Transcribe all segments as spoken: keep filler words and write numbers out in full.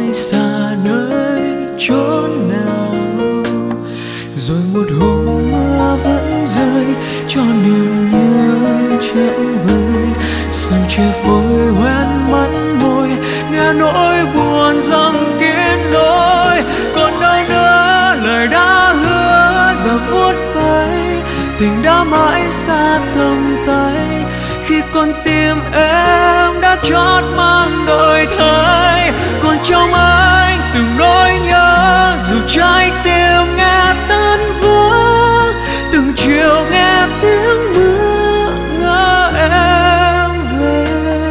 mãi xa nơi chốn nào. Rồi một hôm mưa vẫn rơi cho niềm nhớ chẳng vơi. Sương chiều phôi hoen mắt môi, nghe nỗi buồn dâng kín lối. Còn đâu nữa lời đã hứa giờ phút ấy, tình đã mãi xa tầm tay. Khi con tim em đã trót mang đổi thay, còn trong anh từng nỗi nhớ. Dù trái tim nghe tan vỡ, từng chiều nghe tiếng mưa ngỡ em về.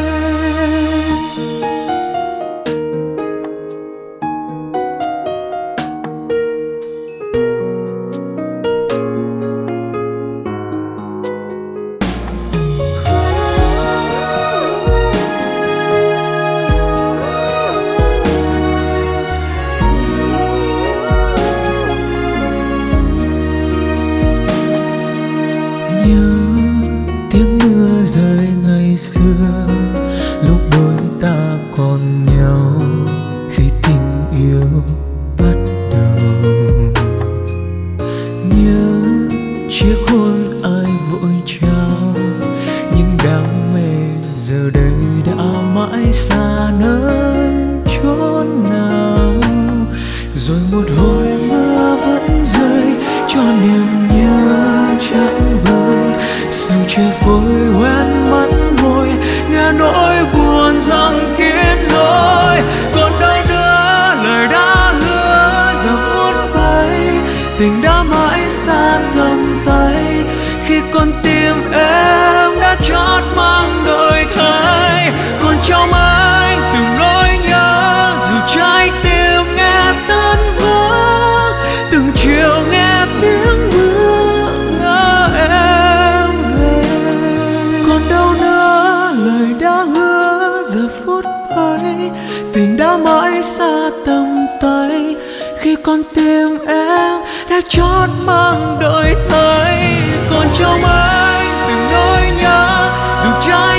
Nhớ tiếng mưa rơi ngày xưa, lúc đôi ta còn nhau khi tình yêu bắt đầu. Nhớ chiếc hôn ai vội trao, nhưng đam mê giờ đây đã mãi xa nơi chốn nào. Rồi một hồi mưa vẫn rơi cho niềm nhớ chẳng vơi. Sương chiều phôi hoen mắt môi, nghe nỗi buồn dâng kín lối. Còn đâu nữa lời đã hứa giờ phút ấy, tình đã mãi xa tầm tay. Khi con tim em đã trót mang đổi thay, còn trong anh từng nỗi nhớ. Dù trái tim nghe tan vỡ, từng chiều nghe tiếng mưa ngỡ em về. Còn đâu nữa lời đã hứa giờ phút ấy, tình đã mãi xa tầm tay. Khi con tim em đã trót mang đổi thay, còn trong anh từng nỗi nhớ. Dù trái